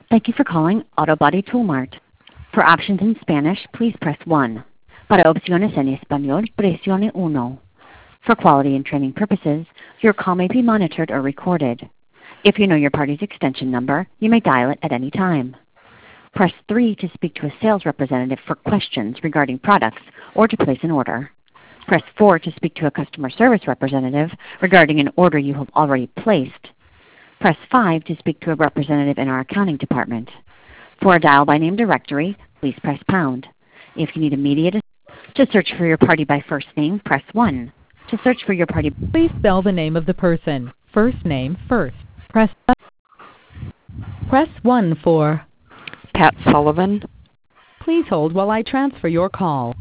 Thank you for calling Auto Body Tool Mart. For options in Spanish, please press 1. Para opciones en español, presione uno. For quality and training purposes, your call may be monitored or recorded. If you know your party's extension number, you may dial it at any time. Press 3 to speak to a sales representative for questions regarding products or to place an order. Press 4 to speak to a customer service representative regarding an order you have already placed. Press 5 to speak to a representative in our accounting department. For a dial by name directory, please press pound. If you need immediate assistance, to search for your party by first name, press 1. To search for your party, Please spell the name of the person. First name first. Press 1 for. Pat Sullivan. Please hold while I transfer your call.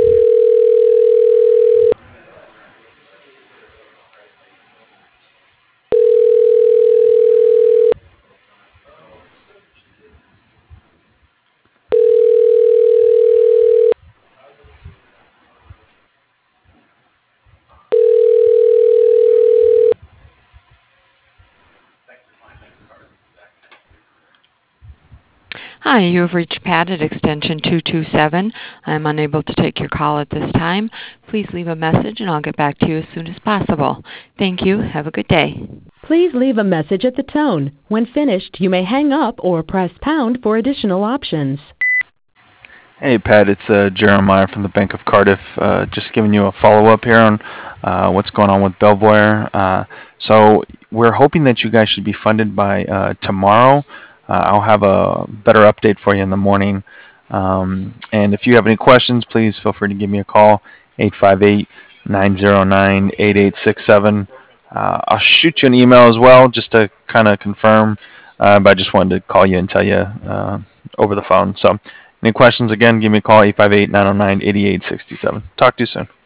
Hi, you have reached Pat at extension 227. I am unable to take your call at this time. Please leave a message and I'll get back to you as soon as possible. Thank you. Have a good day. Please leave a message at the tone. When finished, you may hang up or press pound for additional options. Hey Pat, it's Jeremiah from the Bank of Cardiff. Just giving you a follow-up here on what's going on with Belvoir. So we're hoping that you guys should be funded by tomorrow. I'll have a better update for you in the morning. And if you have any questions, please feel free to give me a call, 858-909-8867. I'll shoot you an email as well just to kind of confirm, but I just wanted to call you and tell you over the phone. So any questions, again, give me a call, 858-909-8867. Talk to you soon.